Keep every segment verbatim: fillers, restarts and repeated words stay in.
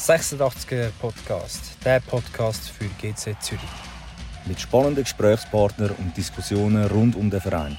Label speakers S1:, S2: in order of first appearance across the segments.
S1: sechsundachtziger Podcast, der Podcast für G Z Zürich.
S2: Mit spannenden Gesprächspartnern und Diskussionen rund um den Verein.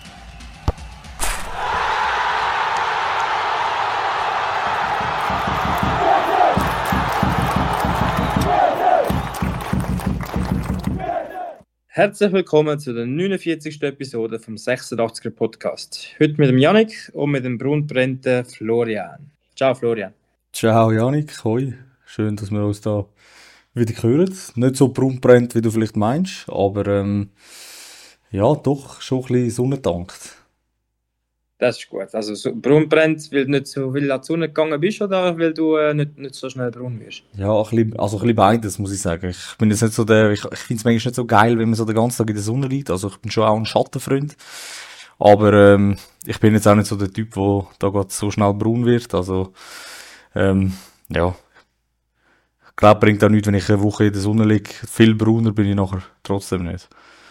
S1: Herzlich willkommen zu der neunundvierzigsten Episode vom sechsundachtziger Podcast. Heute mit dem Yannick und mit dem braunbrennenden Florian. Ciao Florian.
S3: Ciao Yannick, hoi. Schön, dass wir uns da wieder hören. Nicht so braunbrennt, wie du vielleicht meinst, aber ähm, ja, doch schon ein bisschen sonnendankt.
S1: Das ist gut. Also so braunbrennt, weil du nicht so viel an die Sonne gegangen bist oder weil du äh, nicht, nicht so schnell braun wirst?
S3: Ja, ein bisschen, also ein bisschen beides, muss ich sagen. Ich bin jetzt nicht so der, ich, ich finde es manchmal nicht so geil, wenn man so den ganzen Tag in der Sonne liegt. Also ich bin schon auch ein Schattenfreund. Aber ähm, ich bin jetzt auch nicht so der Typ, der da gerade so schnell braun wird. Also ähm, ja, ich glaube, bringt auch nichts, wenn ich eine Woche in der Sonne liege. Viel brauner bin ich nachher trotzdem nicht.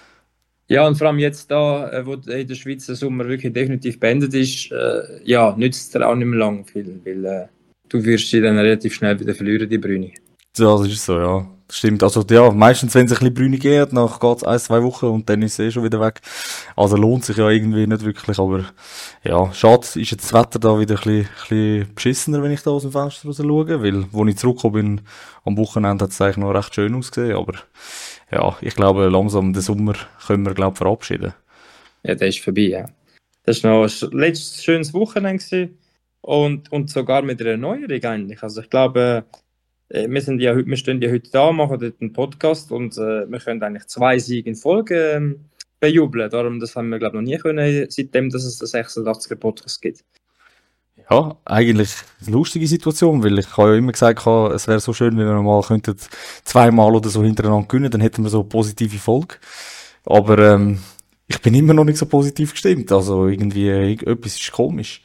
S1: Ja, und vor allem jetzt da, wo in der Schweiz der Sommer wirklich definitiv beendet ist, äh, ja, nützt es dir auch nicht mehr lang viel, weil äh, du wirst sie dann relativ schnell wieder verlieren, die Brüne.
S3: Ja, das ist so, ja. Das stimmt. Also, ja, meistens, wenn es ein bisschen Brüne geht, dann geht es ein, zwei Wochen und dann ist es eh schon wieder weg. Also, lohnt sich ja irgendwie nicht wirklich, aber, ja, schade, ist jetzt das Wetter da wieder ein bisschen, ein bisschen beschissener, wenn ich da aus dem Fenster raus schaue, weil, als ich zurückgekommen bin, am Wochenende hat es eigentlich noch recht schön ausgesehen, aber, ja, ich glaube, langsam den Sommer können wir, glaube ich, verabschieden.
S1: Ja, der ist vorbei, ja. Das war noch ein letztes schönes Wochenende gewesen und, und sogar mit einer Neuerung eigentlich. Also, ich glaube, Wir, sind ja, wir stehen ja heute da, machen dort einen Podcast und äh, wir können eigentlich zwei Siege in Folge ähm, bejubeln. Darum, das haben wir, glaube ich, noch nie können, seitdem dass es den sechsundachtziger Podcast gibt.
S3: Ja, eigentlich eine lustige Situation, weil ich habe ja immer gesagt, es wäre so schön, wenn wir mal könnten zweimal oder so hintereinander gewinnen, dann hätten wir so eine positive Folge. Aber ähm, ich bin immer noch nicht so positiv gestimmt, also irgendwie, etwas ist komisch.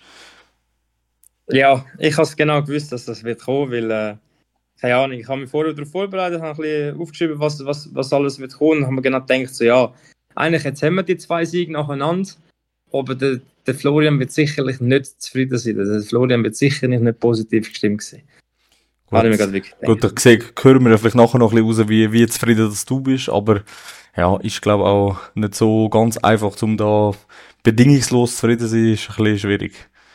S1: Ja, ich habe es genau gewusst, dass das wird kommen, weil äh, keine Ahnung, ich habe mich vorher darauf vorbereitet, habe ein bisschen aufgeschrieben, was, was, was alles wird kommen. Und habe mir genau gedacht, so, ja, eigentlich jetzt haben wir die zwei Siege nacheinander, aber der, der Florian wird sicherlich nicht zufrieden sein. Der Florian wird sicher nicht, nicht positiv gestimmt sein.
S3: Gut,
S1: habe ich mir gerade wirklich
S3: gedacht. Gut, ich sehe, hören wir vielleicht nachher noch ein bisschen raus, wie, wie zufrieden dass du bist, aber ja, ist glaube ich auch nicht so ganz einfach, um da bedingungslos zufrieden zu sein, ist ein bisschen schwierig.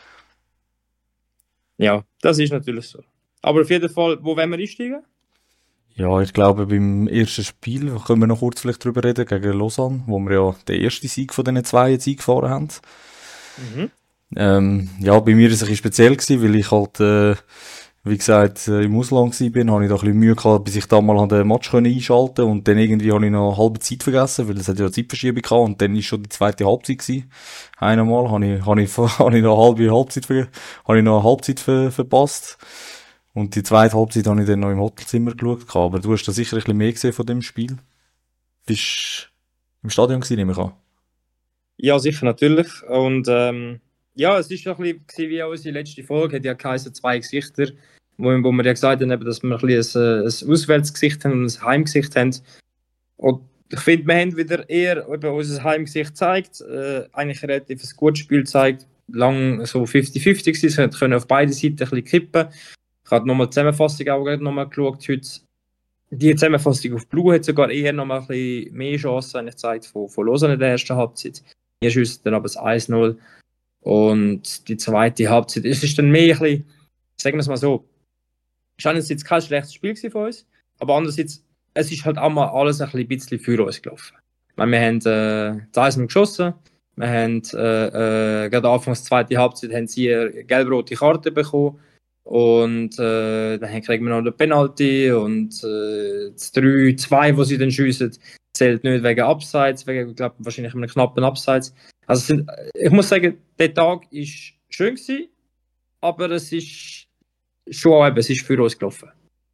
S1: Ja, das ist natürlich so. Aber auf jeden Fall, wo wollen wir einsteigen?
S3: Ja, ich glaube, beim ersten Spiel können wir noch kurz vielleicht drüber reden, gegen Lausanne, wo wir ja den ersten Sieg von diesen zwei jetzt eingefahren haben.
S1: Mhm.
S3: Ähm, ja, bei mir war es ein bisschen speziell gewesen, weil ich halt, äh, wie gesagt, äh, im Ausland war, bin, habe ich da ein bisschen Mühe gehabt, bis ich da mal den Match können einschalten und dann irgendwie habe ich noch eine halbe Zeit vergessen, weil es hat ja eine Zeitverschiebung gehabt und dann ist schon die zweite Halbzeit gewesen. Einmal habe ich, habe ich, habe ich noch eine halbe Halbzeit, ver- habe ich noch eine Halbzeit ver- verpasst. Und die zweite Halbzeit habe ich dann noch im Hotelzimmer geschaut. Aber du hast da sicher ein bisschen mehr gesehen von dem Spiel. Bist du im Stadion gewesen, nehme ich an?
S1: Ja, sicher, natürlich. Und ähm, ja, es ist ein bisschen wie unsere letzte Folge, hat ja geheißen, zwei Gesichter, wo, wo wir ja gesagt haben, dass wir ein, bisschen ein, ein Auswärtsgesicht haben und ein Heimgesicht haben. Und ich finde, wir haben wieder eher eben unser Heimgesicht gezeigt, äh, eigentlich ein relativ ein gutes Spiel gezeigt, lang so fünfzig fünfzig gewesen, es können auf beide Seiten ein bisschen kippen. Ich habe nochmal die Zusammenfassung auch nochmal geschaut heute. Die Zusammenfassung auf Blue hat sogar eher nochmal ein bisschen mehr Chancen eigentlich gezeigt von, von Lausanne in der ersten Halbzeit. Wir schiessen dann aber das eins null. Und die zweite Halbzeit, es ist dann mehr ein bisschen, sagen wir es mal so, es war einerseits kein schlechtes Spiel von uns, aber andererseits, es ist halt auch mal alles ein bisschen für uns gelaufen. Meine, wir haben äh, das eins null geschossen, wir haben äh, äh, gerade anfangs der zweiten Halbzeit haben sie eine gelb-rote Karte bekommen und äh, dann kriegen wir noch eine Penalty und äh, das drei zwei, wo sie dann schiessen, zählt nicht wegen Abseits, wegen, ich glaube, wahrscheinlich einem knappen Abseits. Also sind, ich muss sagen, der Tag war schön gewesen, aber es ist schon auch eben, es ist für uns gelaufen.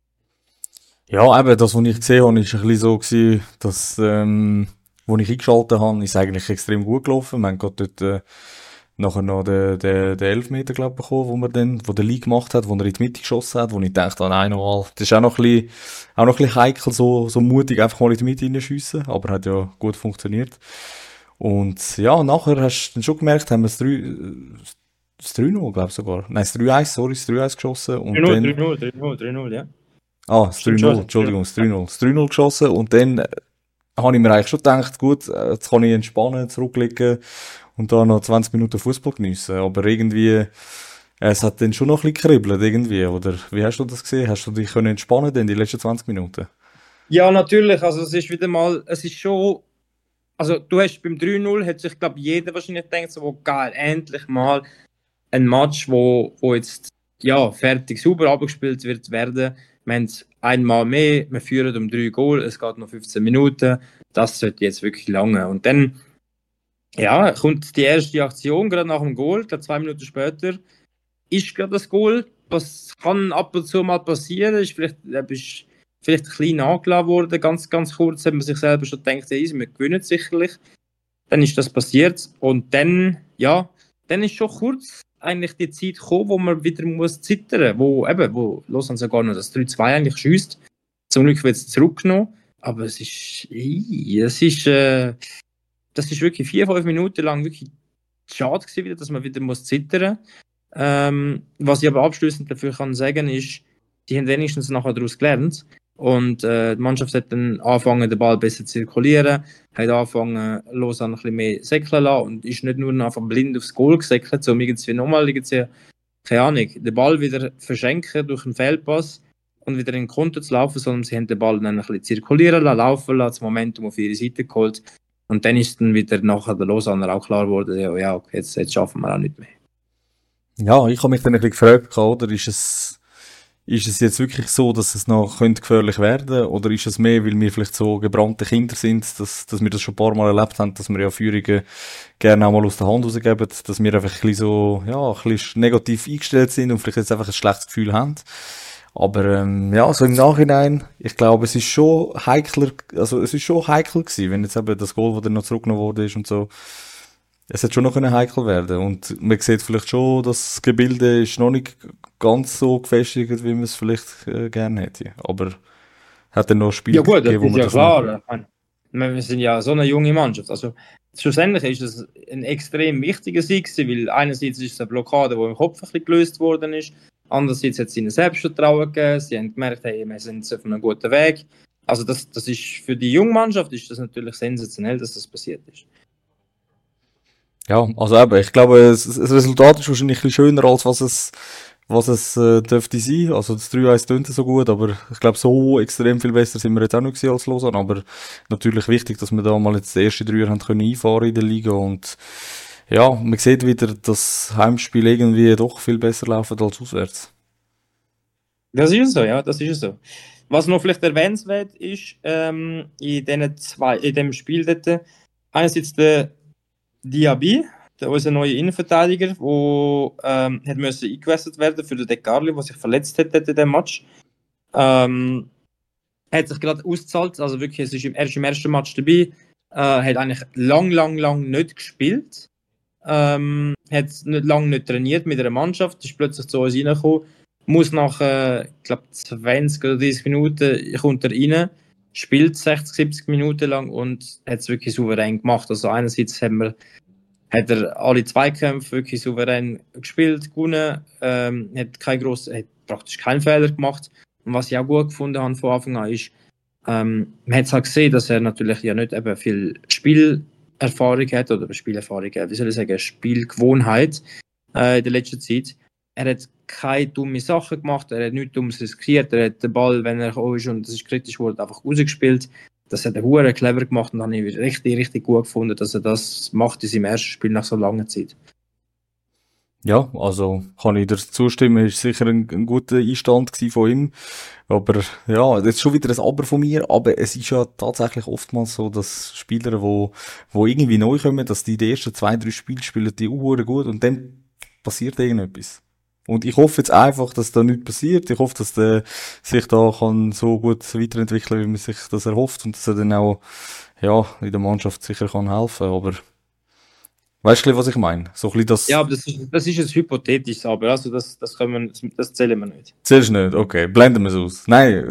S3: Ja, eben, das, was ich gesehen habe, ist ein bisschen so gewesen, dass, ähm, wo ich eingeschaltet habe, ist eigentlich extrem gut gelaufen. Wir haben gerade dort, äh, nachher noch den, den, den Elfmeter, glaube ich, bekommen, wo man dann, wo der Lee gemacht hat, wo er in die Mitte geschossen hat, wo ich dachte, ah, nein, nochmal, das ist auch noch ein bisschen, auch noch ein bisschen heikel, so, so mutig einfach mal in die Mitte hineinschiessen, aber hat ja gut funktioniert. Und, ja, nachher hast du dann schon gemerkt, haben wir das drei, das drei null, glaube ich sogar. Nein, das drei eins, sorry, das drei eins geschossen. Und
S1: drei null,
S3: dann,
S1: drei null, drei null, drei null, ja.
S3: Ah, das drei null, Entschuldigung, das drei null. Das drei null geschossen und dann äh, habe ich mir eigentlich schon gedacht, gut, äh, jetzt kann ich entspannen, zurücklegen und da noch zwanzig Minuten Fußball geniessen. Aber irgendwie, äh, es hat dann schon noch ein bisschen kribbelt irgendwie, oder wie hast du das gesehen? Hast du dich können entspannen denn die letzten zwanzig Minuten?
S1: Ja, natürlich. Also es ist wieder mal, es ist schon, also du hast beim drei null, hat sich, glaube jeder wahrscheinlich gedacht, so, oh, geil, endlich mal ein Match, wo, wo jetzt ja, fertig sauber abgespielt wird werden. Wir haben einmal mehr, wir führen um drei Goal, es geht noch fünfzehn Minuten. Das sollte jetzt wirklich lange. Und dann ja, kommt die erste Aktion, gerade nach dem Goal, glaube zwei Minuten später, ist gerade das Goal. Das kann ab und zu mal passieren, ist vielleicht, äh, ist vielleicht ein bisschen angelassen worden, ganz, ganz kurz, hat man sich selber schon gedacht, hey, wir gewinnen sicherlich. Dann ist das passiert und dann, ja, dann ist schon kurz eigentlich die Zeit gekommen, wo man wieder muss zittern, wo eben, wo Lausanne sogar noch das drei zwei eigentlich schießt. Zum Glück wird es zurückgenommen, aber es ist, ii, es ist, äh, das ist wirklich vier, fünf Minuten lang wirklich schade gewesen, wieder, dass man wieder muss zittern. Ähm, was ich aber abschließend dafür kann sagen ist, die haben wenigstens nachher daraus gelernt. Und äh, die Mannschaft hat dann angefangen, den Ball besser zu zirkulieren, hat angefangen, Lausanne ein bisschen mehr säckeln zu lassen und ist nicht nur einfach blind aufs Goal gesäckelt, so irgendwie nochmal irgendwie, keine Ahnung, den Ball wieder verschenken durch einen Fehlpass und wieder in den Konter zu laufen, sondern sie haben den Ball dann ein bisschen zirkulieren lassen, laufen lassen, das Momentum auf ihre Seite geholt. Und dann ist dann wieder nachher der Lausanne auch klar geworden, ja, ja okay, jetzt, jetzt schaffen wir auch nicht mehr.
S3: Ja, ich habe mich dann ein bisschen gefragt, oder ist es, ist es jetzt wirklich so, dass es noch könnte gefährlich werden, oder ist es mehr, weil wir vielleicht so gebrannte Kinder sind, dass, dass wir das schon ein paar Mal erlebt haben, dass wir ja Führungen gerne auch mal aus der Hand rausgeben, dass wir einfach ein bisschen so, ja, ein bisschen negativ eingestellt sind und vielleicht jetzt einfach ein schlechtes Gefühl haben. Aber ähm, ja, so im Nachhinein, ich glaube, es ist schon heikler, also es ist schon heikel gewesen, wenn jetzt eben das Goal, das dann noch zurückgenommen wurde ist und so. Es hat schon noch können heikel werden und man sieht vielleicht schon, dass das Gebilde ist noch nicht ganz so gefestigt, wie man es vielleicht äh, gerne hätte. Aber hat dann noch Spiele
S1: ja gut, das
S3: gegeben, wo
S1: ist
S3: man
S1: ja
S3: das
S1: klar. Ich meine, wir sind ja so eine junge Mannschaft. Also schlussendlich ist es ein extrem wichtiger Sieg gewesen, weil einerseits ist es eine Blockade, die im Kopf ein bisschen gelöst worden ist. Andererseits hat es ihnen Selbstvertrauen gegeben. Sie haben gemerkt, hey, wir sind auf einem guten Weg. Also das, das ist für die junge Mannschaft ist das natürlich sensationell, dass das passiert ist.
S3: Ja, also eben, ich glaube, es, das Resultat ist wahrscheinlich ein bisschen schöner, als was es, was es äh, dürfte sein. Also das drei eins tönt so gut, aber ich glaube, so extrem viel besser sind wir jetzt auch nicht gewesen als Lausanne. Aber natürlich wichtig, dass wir da mal jetzt die ersten Dreier haben können einfahren in der Liga. Und ja, man sieht wieder, dass Heimspiel irgendwie doch viel besser laufen als auswärts.
S1: Das ist so, ja, das ist so. Was noch vielleicht erwähnenswert ist, ähm, in diesen zwei, in dem Spiel dort, einerseits der Diaby, der, unser neuer Innenverteidiger, der ähm, hat müssen eingewechselt werden für den De Carli, der sich verletzt hat in diesem Match. Ähm, hat sich gerade ausgezahlt, also wirklich, es ist im, er ist im ersten Match dabei, äh, hat eigentlich lang, lang, lang nicht gespielt, ähm, hat nicht lange nicht trainiert mit einer Mannschaft, ist plötzlich zu uns reingekommen, muss nach, äh, ich glaube, zwanzig oder dreißig Minuten kommt er rein, spielt sechzig, siebzig Minuten lang und hat es wirklich souverän gemacht. Also einerseits haben wir, hat er alle Zweikämpfe wirklich souverän gespielt, gewonnen, ähm, hat, kein gross, hat praktisch keinen Fehler gemacht. Und was ich auch gut gefunden habe von Anfang an ist, ähm, man hat es halt gesehen, dass er natürlich ja nicht eben viel Spielerfahrung hat, oder Spielerfahrung, wie soll ich sagen, Spielgewohnheit äh, in der letzten Zeit. Er hat keine dumme Sachen gemacht, er hat nichts Dummes riskiert, er hat den Ball, wenn er gekommen ist und das ist kritisch wurde, einfach rausgespielt. Das hat er hure clever gemacht und habe ich richtig, richtig gut gefunden, dass er das macht in seinem ersten Spiel nach so langer Zeit.
S3: Ja, also kann ich dir zustimmen, ist sicher ein, ein guter Einstand gewesen von ihm. Aber ja, das ist schon wieder ein Aber von mir, aber es ist ja tatsächlich oftmals so, dass Spieler, wo, wo irgendwie neu kommen, dass die die ersten zwei, drei Spiele spielen, die auch gut und dann passiert irgendetwas. Und ich hoffe jetzt einfach, dass da nichts passiert. Ich hoffe, dass der sich da kann so gut weiterentwickeln, wie man sich das erhofft und dass er dann auch, ja, in der Mannschaft sicher kann helfen. Aber weißt du, was ich meine? So ein bisschen das.
S1: Ja, aber das ist, das ist ein hypothetisches Aber, also das, das, können wir, das, das zählen wir nicht.
S3: Zählst du nicht? Okay, blenden wir es aus. Nein.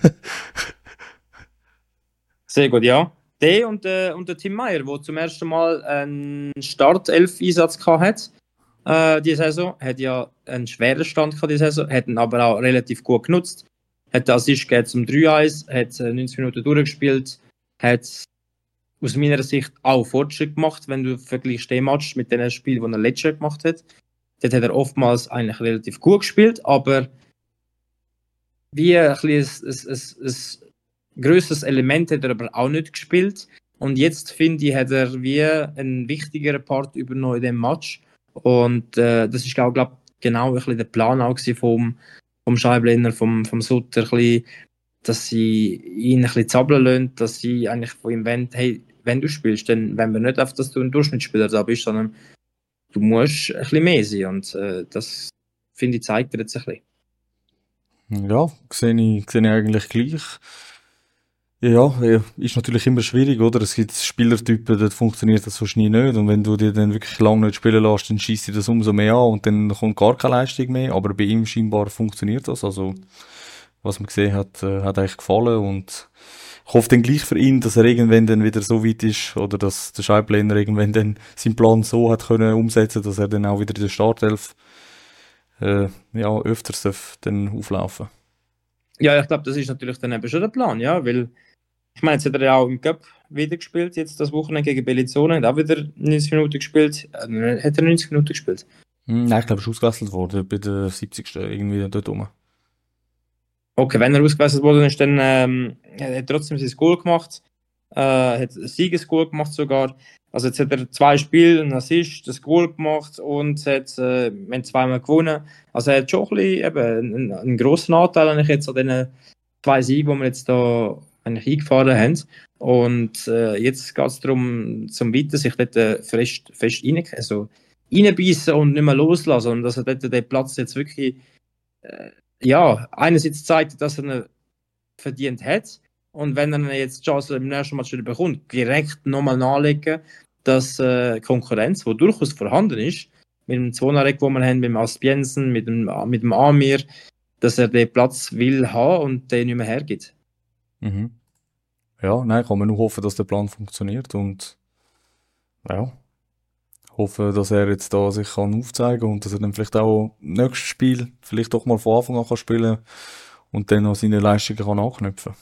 S1: Sehr gut, ja. Der und, äh, und der Tim Meyer, der zum ersten Mal einen Startelf-Einsatz hatte, äh, diese Saison, hat ja einen schweren Stand gehabt, diese Saison, hat ihn aber auch relativ gut genutzt, hat den Assist gegeben zum drei eins, hat äh, neunzig Minuten durchgespielt, hat aus meiner Sicht auch Fortschritt gemacht, wenn du vergleichst den Match mit den Spielen, die er letztes Jahr gemacht hat. Dort hat er oftmals eigentlich relativ gut gespielt, aber wie ein, ein, ein, ein, ein grösseres Element hat er aber auch nicht gespielt. Und jetzt, finde ich, hat er wie einen wichtigeren Part übernommen in dem Match. Und äh, das ist, glaube ich, genau ein bisschen der Plan auch vom, vom Scheiblener, vom, vom Sutter, ein bisschen, dass sie ihn ein bisschen zappeln lassen, dass sie eigentlich von ihm wollen, hey, wenn du spielst, dann wollen wir nicht auf, dass du ein Durchschnittsspieler da bist, sondern du musst ein bisschen mehr sein. Und äh, das, finde ich, zeigt er jetzt ein bisschen.
S3: Ja, sehe ich, sehe ich eigentlich gleich. Ja, ja, ist natürlich immer schwierig, oder? Es gibt Spielertypen, dort funktioniert das sonst nie nicht. Und wenn du dir dann wirklich lange nicht spielen lässt, dann schießt dir das umso mehr an und dann kommt gar keine Leistung mehr. Aber bei ihm scheinbar funktioniert das. Also, was man gesehen hat, äh, hat eigentlich gefallen. Und ich hoffe dann gleich für ihn, dass er irgendwann dann wieder so weit ist, oder dass der Scheiblener irgendwann dann seinen Plan so hat können umsetzen, dass er dann auch wieder in der Startelf, äh, ja, öfters darf dann auflaufen.
S1: Ja, ich glaube, das ist natürlich dann eben schon der Plan, ja, weil ich meine, jetzt hat er ja auch im Cup wieder gespielt, jetzt das Wochenende gegen Bellinzona, hat auch wieder neunzig Minuten gespielt. Äh, hat er neunzig Minuten gespielt?
S3: Hm, nein, ich glaube, er ist ausgewechselt worden, bei der siebzigsten irgendwie dort rum.
S1: Okay, wenn er ausgewechselt worden ist, dann ähm, hat er trotzdem sein Goal gemacht, äh, hat ein Siegesgoal gemacht sogar. Also jetzt hat er zwei Spiele, ein Assist, das Goal gemacht und hat äh, wir haben zweimal gewonnen. Also er hat schon ein bisschen, eben, einen, einen grossen Anteil eigentlich jetzt an diesen zwei Siegen, die wir jetzt da eigentlich eingefahren haben. Und äh, jetzt geht es darum, zum Weiter sich dort äh, fest, fest rein, also reinbeissen und nicht mehr loslassen. Und dass er dort den Platz jetzt wirklich äh, ja, einerseits zeigt, dass er ihn verdient hat. Und wenn er jetzt die Chance im nächsten Match wieder bekommt, direkt nochmal nachlegen, dass äh, Konkurrenz, die durchaus vorhanden ist, mit dem Zwonareck, den wir haben, mit dem Aspiensen, mit dem, mit dem Amir, dass er den Platz will haben und den nicht mehr hergibt.
S3: Mhm. Ja, nein, kann man nur hoffen, dass der Plan funktioniert und ja, hoffe, dass er jetzt da sich kann aufzeigen und dass er dann vielleicht auch im nächsten Spiel vielleicht doch mal von Anfang an kann spielen und dann noch seine Leistungen kann anknüpfen.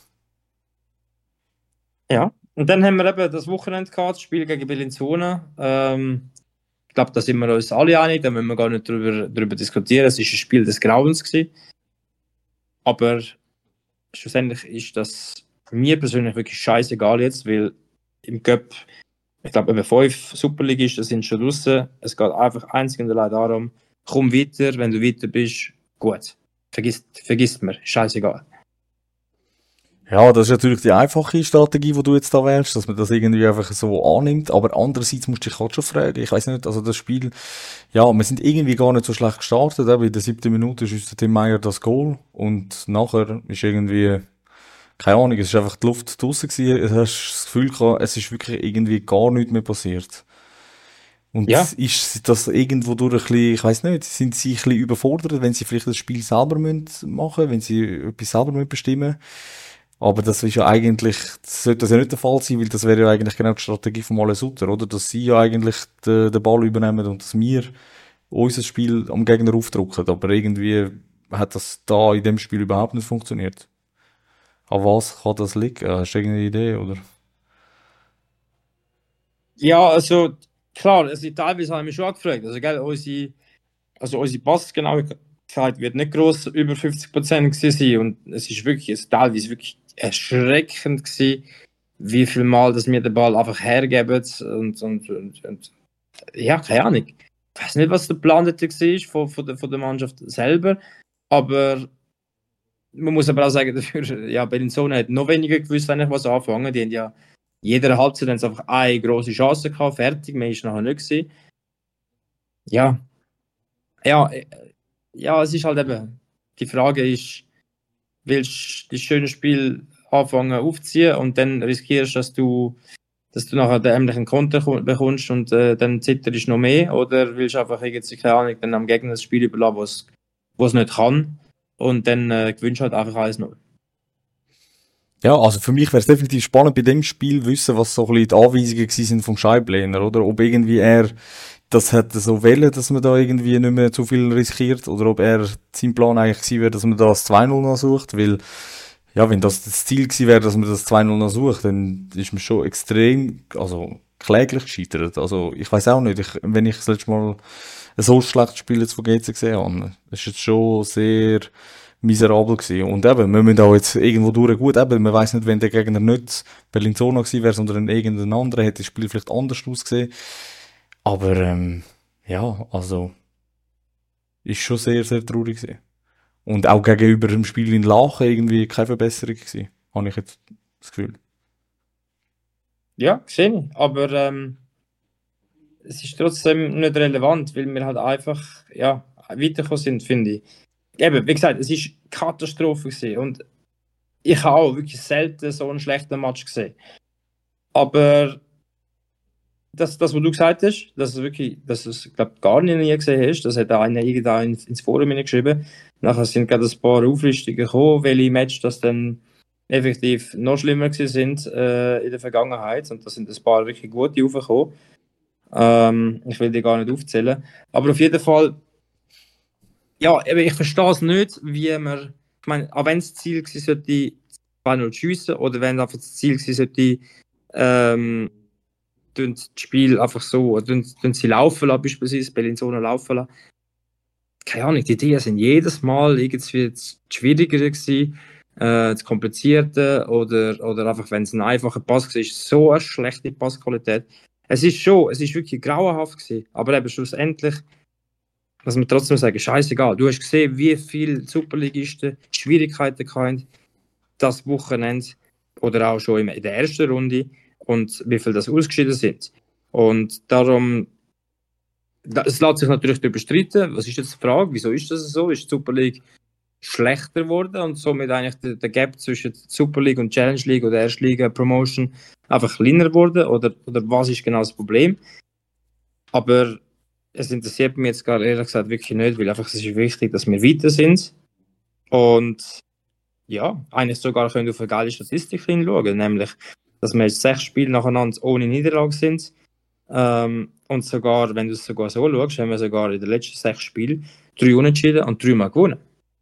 S1: Ja, und dann haben wir eben das Wochenende gehabt, das Spiel gegen Bellinzona. Ähm, ich glaube, da sind wir uns alle einig, da müssen wir gar nicht drüber, drüber diskutieren. Es war ein Spiel des Grauens gewesen. Aber schlussendlich ist das mir persönlich wirklich scheißegal jetzt, weil im Cup, ich glaube, eben fünf Superligisten sind schon draußen. Es geht einfach einzig und allein darum, komm weiter, wenn du weiter bist, gut. Vergiss, vergisst mir, scheißegal.
S3: Ja, das ist natürlich die einfache Strategie, die du jetzt da wählst, dass man das irgendwie einfach so annimmt, aber andererseits musst du dich halt schon fragen, ich weiß nicht, also das Spiel, ja, wir sind irgendwie gar nicht so schlecht gestartet, aber in der siebten Minute ist unser Tim Meyer das Goal und nachher ist irgendwie, keine Ahnung, es ist einfach die Luft draussen gewesen, du hast das Gefühl gehabt, es ist wirklich irgendwie gar nichts mehr passiert. Und
S1: Ja.
S3: ist das irgendwo durch ein bisschen, ich weiss nicht, sind sie ein bisschen überfordert, wenn sie vielleicht das Spiel selber machen müssen, wenn sie etwas selber müssen bestimmen. Aber das ist ja eigentlich, das sollte das ja nicht der Fall sein, weil das wäre ja eigentlich genau die Strategie von Male Sutter, oder? Dass sie ja eigentlich den, den Ball übernehmen und dass wir unser Spiel am Gegner aufdrücken. Aber irgendwie hat das da in dem Spiel überhaupt nicht funktioniert. An was kann das liegen? Hast du irgendeine Idee, oder?
S1: Ja, also klar, also teilweise habe ich mich schon gefragt. Also, gell, unsere, also unsere Passgenauigkeit wird nicht gross über fünfzig Prozent sein. Und es ist wirklich, es ist teilweise wirklich erschreckend gewesen, wie viel Mal dass wir den Ball einfach hergeben. Und, und, und, und ja, keine Ahnung. Ich weiß nicht, was der Plan dort war von, von, der, von der Mannschaft selber. Aber man muss aber auch sagen, dafür, ja, Bellinzona hat noch weniger gewusst, eigentlich, was anfangen. Die haben ja jeder Halbzeit haben sie einfach eine große Chance gehabt, fertig, mehr ist nachher nicht gewesen. Ja, ja, äh, ja, es ist halt eben, die Frage ist, willst du das schöne Spiel anfangen aufziehen und dann riskierst, dass du, dass du nachher den ähnlichen Konter bekommst und äh, dann zitterst du noch mehr, oder willst du einfach irgendwie, keine Ahnung, dann am Gegner das Spiel überlassen, wo es nicht kann und dann äh, gewünscht halt einfach eins null.
S3: Ja, also für mich wäre es definitiv spannend bei dem Spiel wissen, was so ein bisschen die Anweisungen gewesen sind vom Scheibenlehner, oder? Ob irgendwie er das hätte so wollen, dass man da irgendwie nicht mehr zu viel riskiert, oder ob er sein Plan eigentlich gewesen wäre, dass man da das zwei null noch sucht, weil, ja, wenn das das Ziel gewesen wäre, dass man das zwei null noch sucht, dann ist man schon extrem, also kläglich gescheitert. Also ich weiß auch nicht, ich, wenn ich das letzte Mal ein so schlechtes Spiel jetzt von G C gesehen habe, das ist jetzt schon sehr miserabel gewesen. Und eben, wir müssen auch jetzt irgendwo durch gut, eben, man weiss nicht, wenn der Gegner nicht Bellinzona gewesen wäre, sondern irgendein anderer, hätte das Spiel vielleicht anders ausgesehen. Aber, ähm, ja, also, ist schon sehr, sehr traurig gewesen. Und auch gegenüber dem Spiel in Lachen irgendwie keine Verbesserung gewesen, habe ich jetzt das Gefühl.
S1: Ja, sehe ich. Aber ähm, es ist trotzdem nicht relevant, weil wir halt einfach ja, weitergekommen sind, finde ich. Eben, wie gesagt, es ist Katastrophe gewesen. Und ich habe auch wirklich selten so einen schlechten Match gesehen. Aber das, das was du gesagt hast, dass es wirklich, dass es, glaube gar nicht nie gesehen hast, das hat auch einer irgendwann ins, ins Forum geschrieben. Nachher sind gerade ein paar Auflistungen gekommen, welche Matches das dann effektiv noch schlimmer gewesen sind äh, in der Vergangenheit. Und da sind ein paar wirklich gute aufgekommen. Ähm, ich will die gar nicht aufzählen. Aber auf jeden Fall, ja, eben, ich verstehe es nicht, wie man, ich meine, auch wenn das Ziel gewesen sollte, zwei null schiessen, oder wenn einfach das Ziel gewesen sollte, ähm, das Spiel einfach so, oder tun sie laufen lassen, beispielsweise Bellinzona laufen lassen. Keine Ahnung, die Ideen sind jedes Mal irgendwie schwieriger gewesen, äh, zu komplizierter, oder, oder einfach, wenn es ein einfacher Pass war, ist so eine schlechte Passqualität. Es ist schon, es ist wirklich grauenhaft gewesen, aber eben schlussendlich, muss man trotzdem sagen, scheißegal. Du hast gesehen, wie viele Superligisten Schwierigkeiten hatten, das Wochenende, oder auch schon in der ersten Runde, und wie viel das ausgeschieden sind. Und darum, es lässt sich natürlich darüber streiten, was ist jetzt die Frage, wieso ist das so? Ist die Super League schlechter geworden und somit eigentlich der, der Gap zwischen Super League und Challenge League oder Erste Liga Promotion einfach kleiner geworden? Oder, oder was ist genau das Problem? Aber es interessiert mich jetzt gerade ehrlich gesagt wirklich nicht, weil einfach es ist wichtig, dass wir weiter sind. Und ja, eigentlich sogar können wir auf eine geile Statistik hinschauen, nämlich, dass wir jetzt sechs Spiele nacheinander ohne Niederlage sind. Ähm, und sogar, wenn du es sogar so schaust, haben wir sogar in den letzten sechs Spielen drei Unentschieden und drei Mal gewonnen.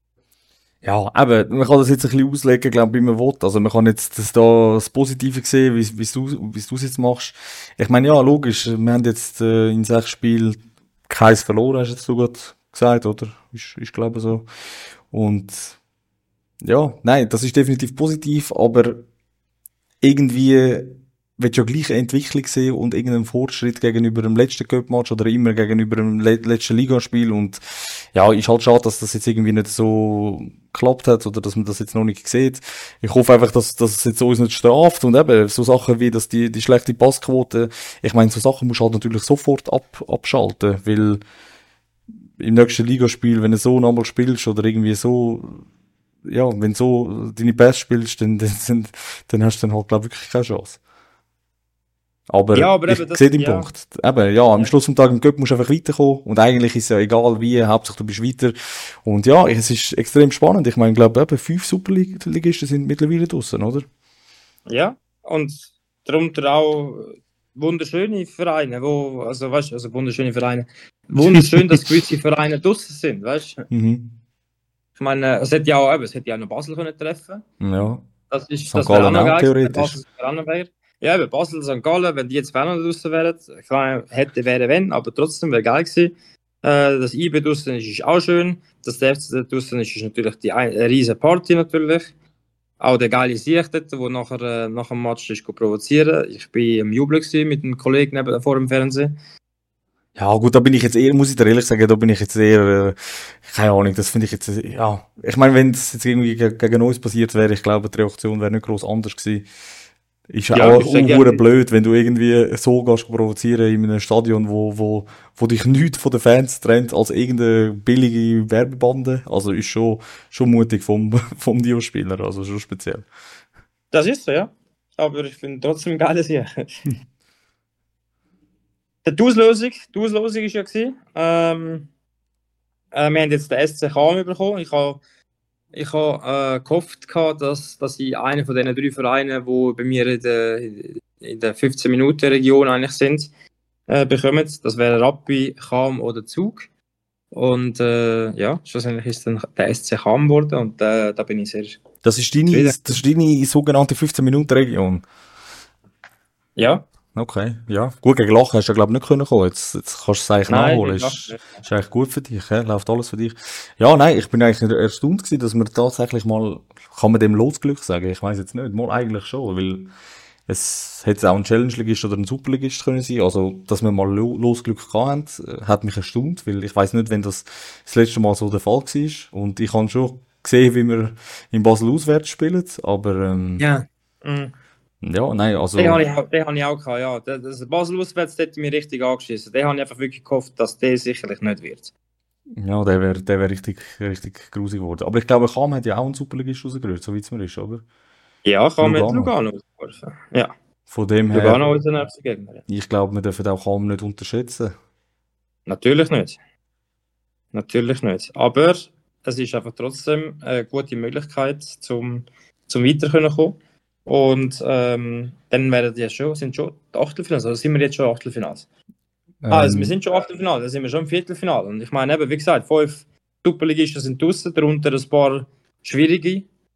S3: Ja, eben, man kann das jetzt ein bisschen auslegen, glaube ich, wie man will. Also man kann jetzt das da das Positive sehen, wie, wie du wie du es jetzt machst. Ich meine, ja, logisch, wir haben jetzt äh, in sechs Spielen keins verloren, hast du jetzt so gut gesagt, oder? Ist, ist glaube ich so. Und ja, nein, das ist definitiv positiv, aber irgendwie willst du ja gleich eine Entwicklung sehen und irgendeinen Fortschritt gegenüber dem letzten Cup-Match oder immer gegenüber dem le- letzten Ligaspiel. Und ja, ist halt schade, dass das jetzt irgendwie nicht so geklappt hat oder dass man das jetzt noch nicht sieht. Ich hoffe einfach, dass, dass es jetzt uns nicht straft und eben so Sachen wie, dass die, die schlechte Passquote, ich meine, so Sachen musst du halt natürlich sofort ab, abschalten, weil im nächsten Ligaspiel, wenn du so nochmal spielst oder irgendwie so, ja, wenn du so deine Pässe spielst, dann, dann, dann hast du dann halt, glaube ich, wirklich keine Chance. Aber,
S1: ja, aber
S3: ich
S1: eben, das,
S3: sehe den
S1: ja.
S3: Punkt. Eben, ja, am
S1: Ja.
S3: Schluss vom Tag im Cup musst du einfach weiterkommen. Und eigentlich ist es ja egal wie, Hauptsache du bist weiter. Und ja, es ist extrem spannend. Ich meine, ich glaube, eben fünf Superligisten sind mittlerweile draussen, oder?
S1: Ja, und darunter auch wunderschöne Vereine, wo, also weißt du, also wunderschöne Vereine. Wunderschön, dass gewisse Vereine draussen sind, weißt du?
S3: Mhm.
S1: Ich meine, es hätte ja auch, eben, es hätte ja auch noch Basel können treffen.
S3: Ja.
S1: Das ist,
S3: Sankt
S1: das wäre auch
S3: Gallen
S1: noch
S3: auch,
S1: geil gewesen, wenn
S3: theoretisch.
S1: Basel sogar auch noch wäre. Ja, eben Basel, Sankt Gallen, wenn die jetzt auch noch draussen wären, klar, hätte, wäre, wenn, aber trotzdem wäre geil gewesen. Äh, das I B draussen ist, ist auch schön. Das D F C draussen ist, ist natürlich die ein, eine riesige Party natürlich. Auch der geile Sieg dort, der nachher äh, nach dem Match ist provozieren. Ich bin am Jubeln gewesen mit einem Kollegen neben, vor dem Fernsehen.
S3: Ja, gut, da bin ich jetzt eher, muss ich dir ehrlich sagen, da bin ich jetzt eher, äh, keine Ahnung, das finde ich jetzt, äh, ja. Ich meine, wenn es jetzt irgendwie ge- gegen uns passiert wäre, ich glaube, die Reaktion wäre nicht gross anders gewesen. Ist ja,
S1: Ja,
S3: auch
S1: ich sag
S3: auch
S1: gerne-
S3: blöd, wenn du irgendwie so gehst provozieren in einem Stadion, wo, wo, wo dich nichts von den Fans trennt als irgendeine billige Werbebande. Also ist schon, schon mutig vom, vom Dio-Spieler, also schon speziell.
S1: Das ist so, ja. Aber ich finde trotzdem ein geiles Sieg. Die Auslosung, die Auslosung war ja gewesen. Ähm, äh, wir haben jetzt den S C Cham bekommen. Ich habe Ich habe äh, gehofft, gehabt, dass, dass ich einen von diesen drei Vereinen, die bei mir in der, in der fünfzehn-Minuten-Region eigentlich sind, äh, bekommen. Das wäre Rappi, Cham oder Zug. Und äh, ja, schlussendlich ist dann der S C Cham geworden und äh, da bin ich sehr
S3: Das ist deine,
S1: zufrieden.
S3: das ist deine sogenannte fünfzehn-Minuten-Region.
S1: Ja,
S3: Okay, ja. Gut, gegen Lachen hast du ja, glaube ich, nicht können kommen. Jetzt, jetzt kannst du es eigentlich
S1: nein,
S3: nachholen.
S1: ich
S3: Ist,
S1: lache
S3: ist eigentlich gut für dich, ja? Läuft alles für dich. Ja, nein, ich bin eigentlich erstaunt gewesen, dass man tatsächlich mal, kann man dem Losglück sagen? Ich weiß jetzt nicht, mal eigentlich schon, weil es hätte auch ein Challenge-Ligist oder ein Superligist können sein. Also, dass wir mal Lo- Losglück gehabt haben, hat mich erstaunt, weil ich weiß nicht, wenn das das letzte Mal so der Fall war. Und ich habe schon gesehen, wie wir in Basel auswärts spielen, aber, ähm,
S1: Ja. Mhm.
S3: ja, nein, also,
S1: Den habe ich, auch- den habe ich auch gehabt, ja. Das, das Basel auswärts, der hat mich richtig angeschissen. Den habe ich einfach wirklich gehofft, dass der sicherlich nicht wird.
S3: ja, der wäre der wär richtig, richtig grusig geworden. Aber ich glaube, Cham hat ja auch einen Superligist rausgerührt, so wie es mir ist, oder?
S1: Ja, kann man mit
S3: Lugano.
S1: Lugano ausgeworfen. Ja,
S3: Von dem her,
S1: Lugano ist der nächste Gegner. Ja.
S3: ich glaube, wir dürfen auch Cham nicht unterschätzen.
S1: Natürlich nicht. Natürlich nicht. Aber es ist einfach trotzdem eine gute Möglichkeit, zum, zum Weiterkommen. Und ähm, dann werden die schon, sind schon die Achtelfinals, also sind wir jetzt schon Achtelfinals. Ah, also wir
S3: Ähm,
S1: sind schon Achtelfinale, dann sind wir schon im Viertelfinale. Und ich meine, eben, wie gesagt, fünf Superligisten sind draußen, darunter ein paar schwierige.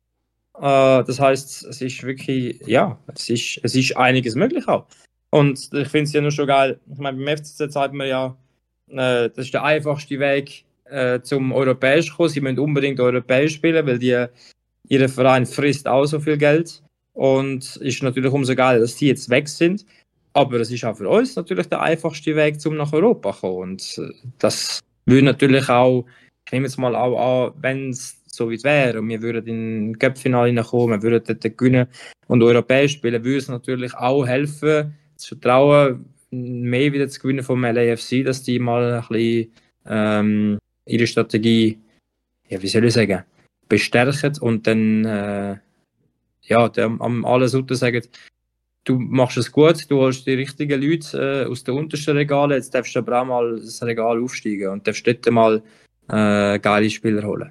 S1: Äh, das heißt, es ist wirklich, ja, es ist, es ist einiges möglich auch. Und ich finde es ja nur schon geil. Ich meine, beim F C Z sagt man ja, äh, das ist der einfachste Weg äh, zum Europäisch kommen. Sie müssen unbedingt Europäisch spielen, weil die, ihr Verein frisst auch so viel Geld. Und ist natürlich umso geiler, dass die jetzt weg sind. Aber es ist auch für uns natürlich der einfachste Weg, um nach Europa zu kommen. Und äh, das würde natürlich auch, ich nehme jetzt mal auch an, wenn es so weit wäre und wir würden in ein Cup-Finale hineinkommen, wir würden dort gewinnen und europäisch spielen, würde es natürlich auch helfen, das Vertrauen mehr wieder zu gewinnen vom L A F C, dass die mal ein bisschen ähm, ihre Strategie, ja, wie soll ich sagen, bestärken und dann äh, ja, der, am alles unten sagen, du machst es gut, du holst die richtigen Leute äh, aus den untersten Regalen, jetzt darfst du aber auch mal das Regal aufsteigen und darfst dort mal äh, geile Spieler holen.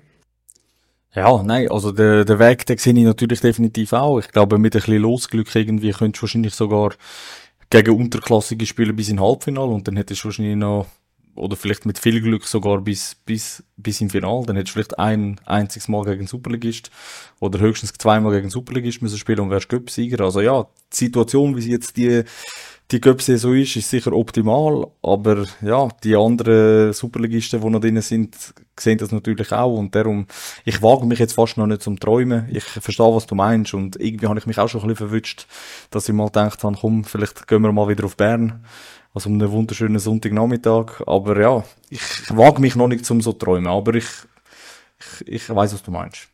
S3: ja, nein, also der, der Weg, den sehe ich natürlich definitiv auch. Ich glaube, mit ein bisschen Losglück irgendwie könntest du wahrscheinlich sogar gegen unterklassige Spieler bis in Halbfinale und dann hättest du wahrscheinlich noch, oder vielleicht mit viel Glück sogar bis, bis, bis im Finale. Dann hättest du vielleicht ein einziges Mal gegen einen Superligist oder höchstens zweimal gegen einen Superligist müssen spielen und wärst Cup-Sieger. Also ja, die Situation, wie sie jetzt die, die Cup-Saison ist, ist sicher optimal, aber ja, die anderen Superligisten, die noch drin sind, sehen das natürlich auch und darum, ich wage mich jetzt fast noch nicht zum Träumen. Ich verstehe, was du meinst und irgendwie habe ich mich auch schon ein bisschen verwünscht, dass ich mal gedacht habe, komm, vielleicht gehen wir mal wieder auf Bern. Also um einen wunderschönen Sonntagnachmittag. Aber ja, ich wage mich noch nicht zum so träumen, aber ich, ich, ich weiss, was du meinst.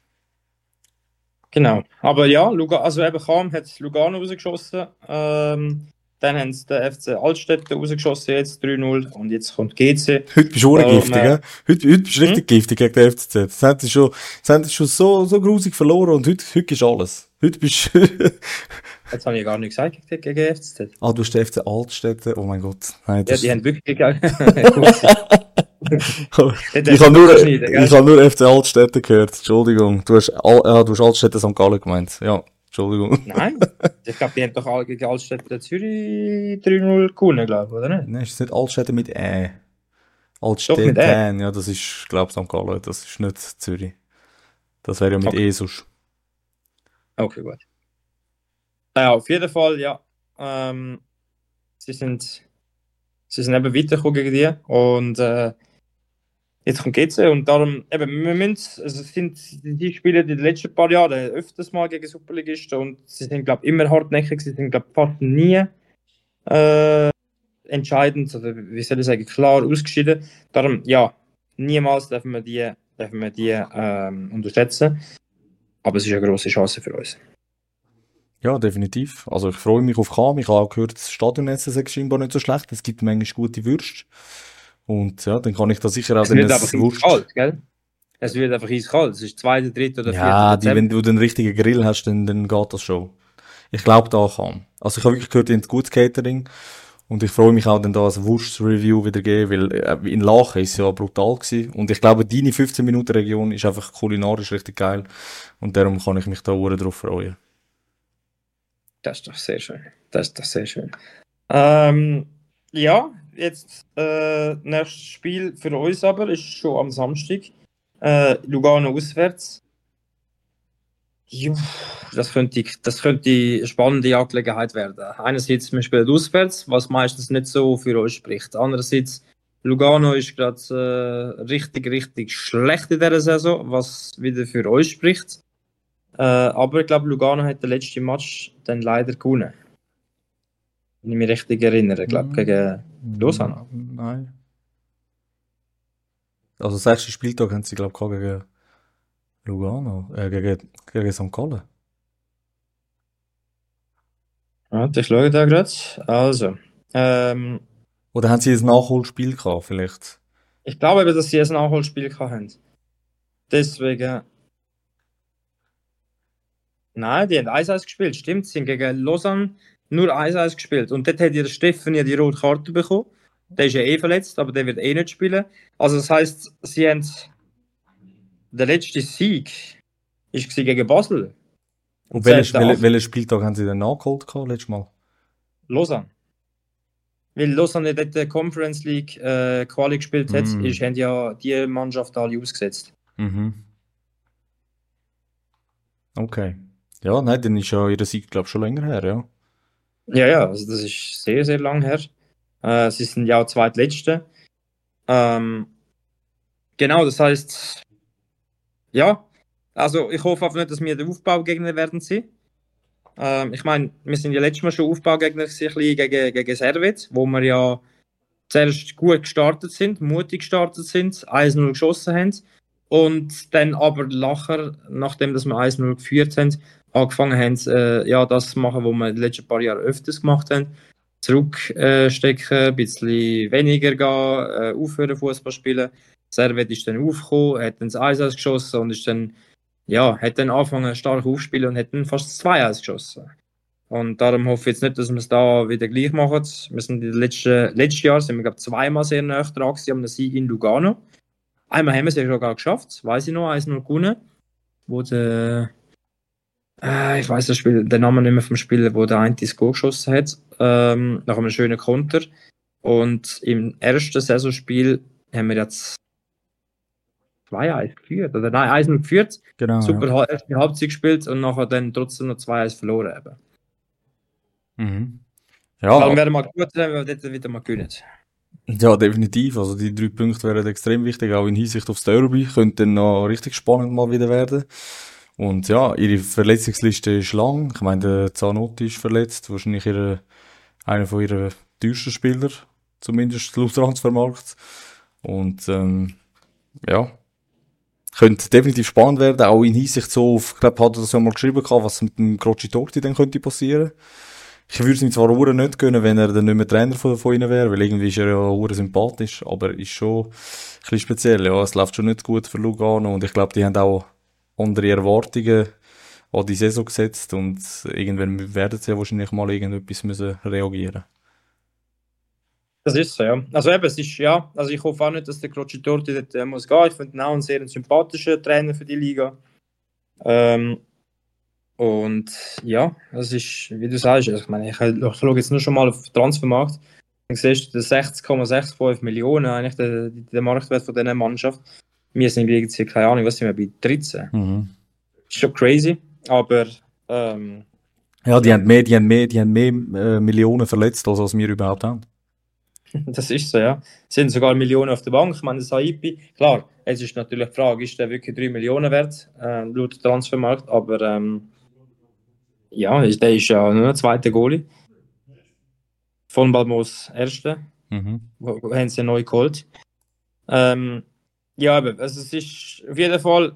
S1: Genau. Aber ja, Luga, also eben Cham hat Lugano rausgeschossen. Ähm, dann haben sie den F C Altstädte rausgeschossen, jetzt drei null. Und jetzt kommt G C.
S3: Heute bist du auch
S1: Ähm,
S3: giftig, gell? Heute, heute bist du richtig
S1: hm?
S3: giftig gegen den F C Z. Das haben sie schon, das haben sie schon so, so grusig verloren und heute, heute ist alles. Heute bist du...
S1: Jetzt habe ich gar nicht gesagt gegen, gegen F C Z.
S3: ah, du hast den F C Altstädte. Oh mein Gott. Nein,
S1: Ja,
S3: das
S1: die haben wirklich gegangen.
S3: ich habe nur, ich habe nur F C Altstädte gehört. Entschuldigung. Du hast, Al ja, du hast Altstädte Sankt Gallen gemeint. Ja, Entschuldigung.
S1: Nein, ich glaube, die haben doch alle gegen Altstädte Zürich drei null gewonnen, glaube ich, oder nicht?
S3: Nein, ist es nicht Altstädte mit Ä?
S1: Doch,
S3: Altstädte,
S1: mit Ä.
S3: ja, das ist, glaube ich, Sankt Gallen. Das ist nicht Zürich. Das wäre ja mit
S1: Okay.
S3: E sonst.
S1: Okay, gut. Naja, auf jeden Fall, ja. Ähm, sie sind, sie sind eben weitergekommen gegen die und äh, jetzt kommt G C und darum, eben, wir müssen, also es sind, die spielen in den letzten paar Jahren öfters mal gegen Superligisten und sie sind, glaube ich, immer hartnäckig, sie sind, glaube ich, fast nie äh, entscheidend, oder wie soll ich sagen, klar ausgeschieden. Darum, ja, niemals dürfen wir die, dürfen wir die ähm, unterschätzen, aber es ist eine grosse Chance für uns.
S3: Ja, definitiv. Also ich freue mich auf Cham. Ich habe auch gehört, das Stadionnetz ist scheinbar nicht so schlecht. Es gibt manchmal gute Würste. Und ja, dann kann ich da sicher auch
S1: Es wird
S3: ein
S1: einfach
S3: Wurst...
S1: eiskalt, gell? Es wird einfach eiskalt. Es ist zweiter, dritter oder vierter
S3: Ja, die,
S1: Dezember.
S3: wenn du den richtigen Grill hast, dann, dann geht das schon. Ich glaube da Cham. Also ich habe wirklich gehört, die haben gutes Catering. Und ich freue mich auch, dann da ein Wurst-Review wieder geben, weil äh, in Lachen ist es ja brutal gewesen. Und ich glaube, deine fünfzehn-Minuten-Region ist einfach kulinarisch richtig geil. Und darum kann ich mich da auch drauf freuen.
S1: Das ist doch sehr schön. Das ist doch sehr schön. Ähm, ja, jetzt äh, nächstes Spiel für uns aber ist schon am Samstag. Äh, Lugano auswärts. Juh, das könnte, das könnte eine spannende Angelegenheit werden. Einerseits, wir spielen auswärts, was meistens nicht so für uns spricht. Andererseits, Lugano ist gerade äh, richtig, richtig schlecht in dieser Saison, was wieder für uns spricht. Äh, aber ich glaube, Lugano hat den letzten Match dann leider gewonnen. Wenn ich mich richtig erinnere, ich glaube, gegen Lausanne.
S3: Nein. Also, das erste Spieltag haben sie, glaube ich, gegen Lugano, äh, gegen, gegen Sankt Gallen.
S1: Warte, ich schaue da gerade. Also, ähm,
S3: Oder haben sie ein Nachholspiel gehabt, vielleicht?
S1: ich glaube eben, dass sie ein Nachholspiel hatten. Deswegen. Nein, die haben eins eins gespielt, stimmt. Sie haben gegen Lausanne nur eins eins gespielt. Und dort hat ihr Steffen ja die rote Karte bekommen. Der ist ja eh verletzt, aber der wird eh nicht spielen. Also, das heisst, sie haben. Der letzte Sieg ist gegen Basel.
S3: Und welchen welche, welche Spieltag haben sie denn nachgeholt gehabt, letztes Mal?
S1: Lausanne. Weil Lausanne dort der Conference League äh, Quali gespielt hat, mm. ist, haben ja die Mannschaft alle ausgesetzt.
S3: Mhm. Okay. Ja, nein, dann ist ja ihr Sieg, glaube ich, schon länger her, ja.
S1: Ja, ja, also das ist sehr, sehr lang her. Äh, sie sind ja auch Zweitletzte. Ähm, genau, das heißt, ja, also ich hoffe einfach nicht, dass wir der Aufbaugegner werden sein. Ähm, ich meine, wir sind ja letztes Mal schon Aufbaugegner gegen, gegen Servet, wo wir ja zuerst gut gestartet sind, mutig gestartet sind, eins null geschossen haben und dann aber nachher, nachdem dass wir eins null geführt haben, angefangen haben, äh, ja, das zu machen, was wir in den letzten paar Jahren öfters gemacht haben. Zurückstecken, äh, ein bisschen weniger gehen, äh, aufhören Fußball spielen. Servet ist dann aufgekommen, hat dann das eins eins geschossen und ist dann, ja, hat dann angefangen stark aufspielen und hat dann fast zwei eins geschossen. Und darum hoffe ich jetzt nicht, dass wir es da wieder gleich machen. Wir sind in den letzten, letzten Jahr sind wir, glaube ich, zweimal sehr nah dran gewesen, am Sieg in Lugano. Einmal haben wir es ja sogar geschafft, das weiß ich noch, eins null gewonnen. Wo der, äh, ich weiß das Spiel, den Namen nicht mehr vom Spieler, wo der eine das Goal geschossen hat, ähm, nach einem schönen Konter. Und im ersten Saisonspiel haben wir jetzt zwei eins geführt, oder nein, eins null geführt.
S3: Genau,
S1: super
S3: ja.
S1: erste Halbzeit gespielt und nachher dann trotzdem noch zwei eins verloren eben.
S3: Mhm. Ja,
S1: Darum wäre mal gut, wenn wir dort wieder mal gewinnen.
S3: Ja, definitiv. Also die drei Punkte wären extrem wichtig, auch in Hinsicht aufs Derby. Könnte dann noch richtig spannend mal wieder werden. Und ja, ihre Verletzungsliste ist lang. Ich meine, der Zanotti ist verletzt. Wahrscheinlich ihre, einer von ihren teuersten Spieler. Zumindest laut Transfermarkt. Und ähm, ja, könnte definitiv spannend werden. Auch in Hinsicht so auf, ich glaube, hat er das ja mal geschrieben, was mit dem Crocitorti dann könnte passieren. Ich würde es ihm zwar auch nicht gönnen, wenn er dann nicht mehr Trainer von, von ihnen wäre, weil irgendwie ist er ja auch sympathisch, aber ist schon ein bisschen speziell. Ja, es läuft schon nicht gut für Lugano und ich glaube, die haben auch andere Erwartungen an die Saison gesetzt und irgendwann werden sie ja wahrscheinlich mal irgendetwas müssen reagieren.
S1: Das ist so, ja. Also eben, es ist, ja, also ich hoffe auch nicht, dass der Crocitorti dort äh, muss gehen. Ich finde ihn auch einen sehr sympathischen Trainer für die Liga. Ähm, Und ja, das ist, wie du sagst, also ich meine, ich, ich schaue jetzt nur schon mal auf den Transfermarkt. Dann siehst du sechzig Komma fünfundsechzig Millionen, eigentlich der, der Marktwert von dieser Mannschaft. Wir sind irgendwie, keine Ahnung, was sind wir bei dreizehn.
S3: Mhm.
S1: Ist schon crazy, aber ähm,
S3: ja, die ja. haben mehr, die haben mehr, die haben mehr äh, Millionen verletzt, als, als wir überhaupt haben.
S1: Das ist so, ja. Es sind sogar Millionen auf der Bank. Ich meine, das Saipi, klar, es ist natürlich die Frage, ist der wirklich drei Millionen wert, äh, laut Transfermarkt, aber ähm, ja, der ist ja nur der zweite Goalie. Von Balmos erste.
S3: Mhm.
S1: Wo, wo haben sie neu geholt. Ähm, ja, aber also es ist auf jeden Fall,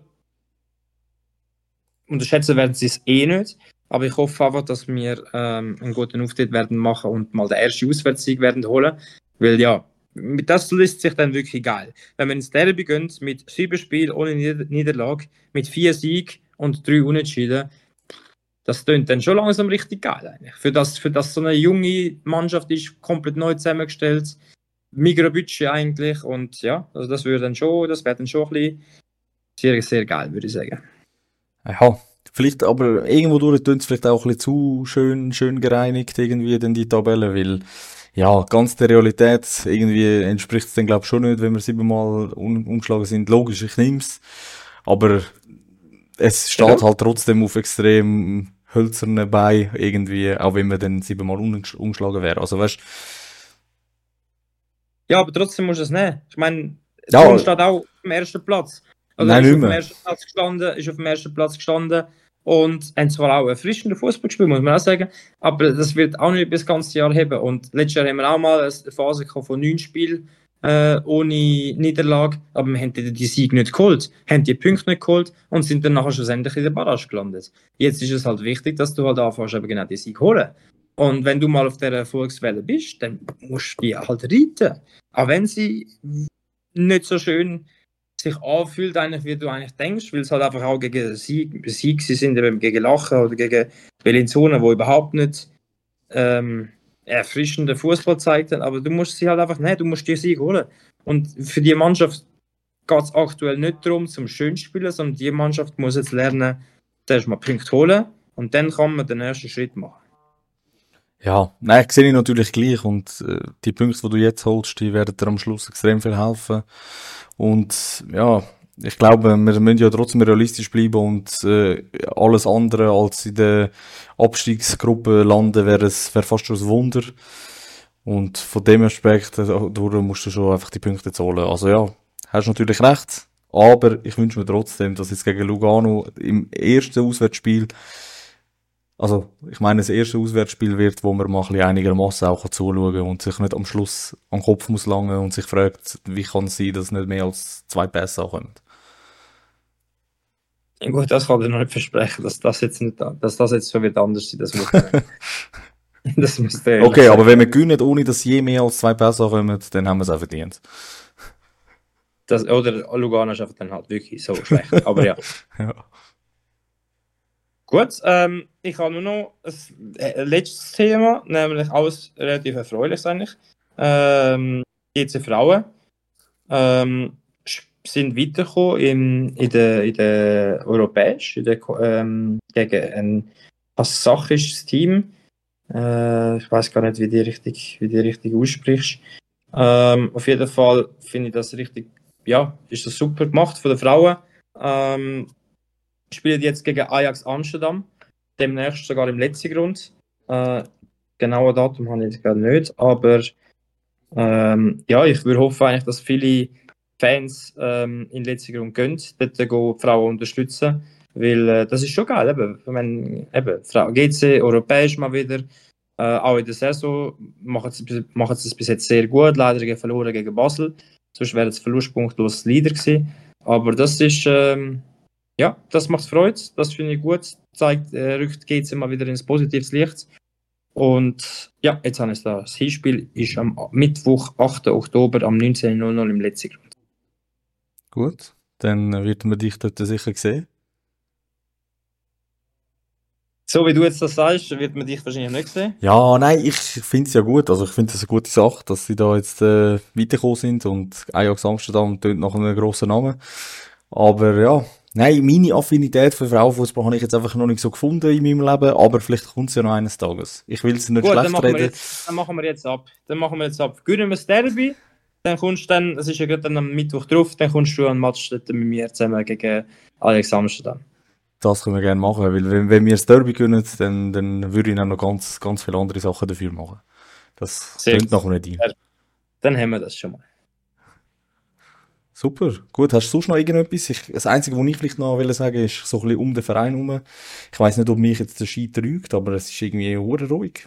S1: unterschätzen werden sie es eh nicht, aber ich hoffe einfach, dass wir ähm, einen guten Auftritt werden machen und mal den ersten Auswärtssieg werden holen, weil ja, das lässt sich dann wirklich geil. Wenn wir ins Derby gehen mit sieben Spielen ohne Nieder- Niederlage, mit vier Siegen und drei Unentschieden, das tönt dann schon langsam richtig geil eigentlich. Für das, für das so eine junge Mannschaft ist, komplett neu zusammengestellt, Mikrobudget eigentlich und ja, also das würde dann schon, das wäre dann schon ein bisschen sehr, sehr geil, würde ich sagen.
S3: Ja, vielleicht, aber irgendwo durch tönt es vielleicht auch ein bisschen zu schön, schön gereinigt irgendwie, denn die Tabelle, weil ja, ganz der Realität irgendwie entspricht es dann glaube ich schon nicht, wenn wir siebenmal un umgeschlagen sind. Logisch, ich nehme es, aber es steht ja. halt trotzdem auf extrem hölzernen Beinen irgendwie, auch wenn wir dann siebenmal umgeschlagen wären. Also weißt
S1: ja, aber trotzdem musst du es nehmen. Ich meine,
S3: ja,
S1: Thun steht auch auf dem ersten Platz. Also
S3: nein,
S1: ist
S3: nicht
S1: auf dem
S3: mehr.
S1: ersten Platz gestanden, ist auf dem ersten Platz gestanden und haben zwar auch erfrischende Fußball gespielt, muss man auch sagen, aber das wird auch nicht das ganze Jahr haben. Und letztes Jahr haben wir auch mal eine Phase von neun Spielen äh, ohne Niederlage, aber wir haben die Sieg nicht geholt, haben die Punkte nicht geholt und sind dann nachher schlussendlich in der Barrage gelandet. Jetzt ist es halt wichtig, dass du halt anfängst, eben genau die Sieg holen. Und wenn du mal auf dieser Erfolgswelle bist, dann musst du die halt reiten. Auch wenn sie nicht so schön sich anfühlt, eigentlich, wie du eigentlich denkst, weil es halt einfach auch gegen Sieg, Sieg sie sind, eben gegen Lachen oder gegen Bellinzona, wo überhaupt nicht ähm, erfrischenden Fußball zeigt, aber du musst sie halt einfach nicht, du musst die Sieg holen. Und für die Mannschaft geht es aktuell nicht darum, zum schön zu spielen, sondern die Mannschaft muss jetzt lernen, zuerst mal Punkte holen und dann kann man den ersten Schritt machen.
S3: Ja, nein, sehe ich natürlich gleich und äh, die Punkte, die du jetzt holst, die werden dir am Schluss extrem viel helfen. Und ja, ich glaube, wir müssen ja trotzdem realistisch bleiben und äh, alles andere als in der Abstiegsgruppe landen, wäre es wäre fast schon ein Wunder. Und von dem Aspekt durch musst du schon einfach die Punkte jetzt holen. Also ja, hast natürlich recht, aber ich wünsche mir trotzdem, dass jetzt gegen Lugano im ersten Auswärtsspiel, also ich meine, das erste Auswärtsspiel wird, wo man mal ein bisschen einigermaßen auch zuschauen kann und sich nicht am Schluss am Kopf muss langen und sich fragt, wie kann es sein, dass nicht mehr als zwei Pässe ankommen.
S1: Ja, gut, das kann ich noch nicht versprechen, dass das jetzt nicht, dass das jetzt so wird anders sein. Das muss, das muss der
S3: okay, aber wenn wir gewinnen, ohne dass je mehr als zwei Pässe ankommen, dann haben wir es auch verdient.
S1: Das, oder Lugano ist einfach dann halt wirklich so schlecht. Aber ja.
S3: Ja.
S1: Gut, ähm, ich habe nur noch ein äh, letztes Thema, nämlich alles relativ erfreulich eigentlich. Ähm, G C Frauen ähm, sind weitergekommen in, in der, in der Europäisch, in der, ähm, gegen ein kasachisches Team. Äh, ich weiß gar nicht, wie die richtig, wie die richtig aussprichst. Ähm, auf jeden Fall finde ich das richtig, ja, ist das super gemacht von den Frauen. Ähm, spielen jetzt gegen Ajax Amsterdam, demnächst sogar im letzten Grund. Äh, genaue Datum habe ich jetzt gerade nicht, aber ähm, ja, ich würde hoffen eigentlich, dass viele Fans ähm, in letzten Grund gehen, dort gehen die Frauen unterstützen, weil äh, das ist schon geil, eben, wenn eben Frau G C europäisch mal wieder, äh, auch in der Saison machen sie, machen sie es bis jetzt sehr gut, leider verloren gegen Basel, sonst wäre es verlustpunktlos Leader gewesen, aber das ist ähm, ja, das macht Freude, das finde ich gut, zeigt, äh, rückt G C mal wieder ins positives Licht. Und ja, jetzt habe ich da. Das Hinspiel ist am Mittwoch, achten Oktober, am neunzehn Uhr im letzten Grund.
S3: Gut, dann wird man dich dort sicher sehen.
S1: So wie du jetzt das sagst, wird man dich wahrscheinlich nicht sehen.
S3: Ja, nein, ich finde es ja gut. Also ich finde es eine gute Sache, dass sie da jetzt äh, weitergekommen sind und Ajax Amsterdam tönt nach einem grossen Namen. Aber ja, nein, meine Affinität für Frauenfußball habe ich jetzt einfach noch nicht so gefunden in meinem Leben, aber vielleicht kommt es ja noch eines Tages. Ich will es nicht
S1: Gut,
S3: schlecht
S1: dann machen
S3: reden.
S1: Wir jetzt, dann machen wir jetzt ab. Dann machen wir jetzt ab. Gewinnen wir das Derby, dann kommst du dann, das ist ja gerade dann am Mittwoch drauf, dann kommst du an den Match mit mir zusammen gegen Ajax Amsterdam.
S3: Das können wir gerne machen, weil wenn, wenn wir das Derby gewinnen, dann, dann würde ich dann noch ganz, ganz viele andere Sachen dafür machen. Das klingt nachher nicht ein.
S1: Dann haben wir das schon mal.
S3: Super, gut. Hast du sonst noch irgendetwas? Ich, das Einzige, was ich vielleicht noch will sagen, ist so ein bisschen um den Verein herum. Ich weiss nicht, ob mich jetzt der Ski trügt, aber es ist irgendwie hure ruhig.